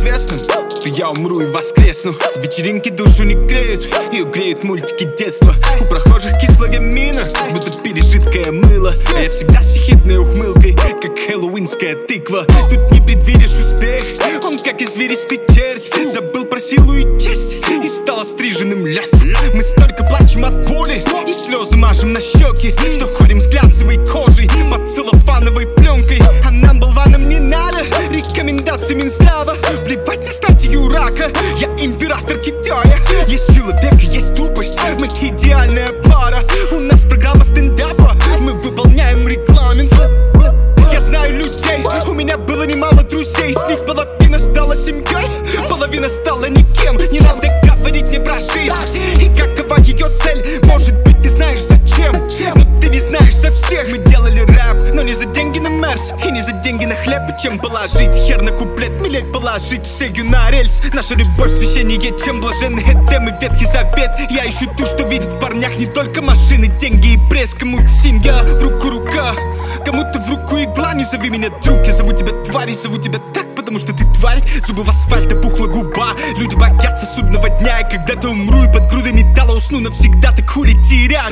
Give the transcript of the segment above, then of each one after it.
известным, то я умру и воскресну. Вечеринки душу не греют, ее греют мультики детства. У прохожих кислая мина, будто пережиткое мыло. А я всегда с ехидной ухмылкой, как хэллоуинская тыква. Тут не предвидишь успех, он как извилистый червь. Забыл про силу и честь и стал остриженным лев. Мы столько плачем от боли и слезы мажем на щеки, что ходим с глянцевой кожей под целлофановой пленкой. А нам, болванам, не надо рекомендаций Минздрава плевать на статью рака. Я император Китая. Есть человек и есть тупость, мы идеальная пара. У нас программа стендапа, мы выполняем регламент. Я знаю людей, у меня было немало друзей. С них половина стала семьей, половина стала никем. Не надо говорить мне про жизнь и какова ее цель. Может быть, ты знаешь зачем, но ты не знаешь за всех. Мы делали рэп, но не за деньги на мерс и не за деньги на хлеб. И чем положить хер на куплет, милей положить шею на рельс. Наша любовь священнее, чем блаженный Эдем и Ветхий Завет. Я ищу ту, что видит в парнях не только машины, деньги и пресс. Кому-то семья, в руку рука, кому-то в руку игла. Не зови меня друг, я зову тебя тварь. И зову тебя так, потому что ты тварь. Зубы в асфальт, опухла губа. Люди боятся судного дня. И когда-то умру и под грудой металла усну навсегда. Так хули терять?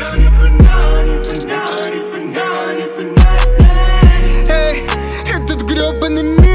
Эй, этот гребаный мир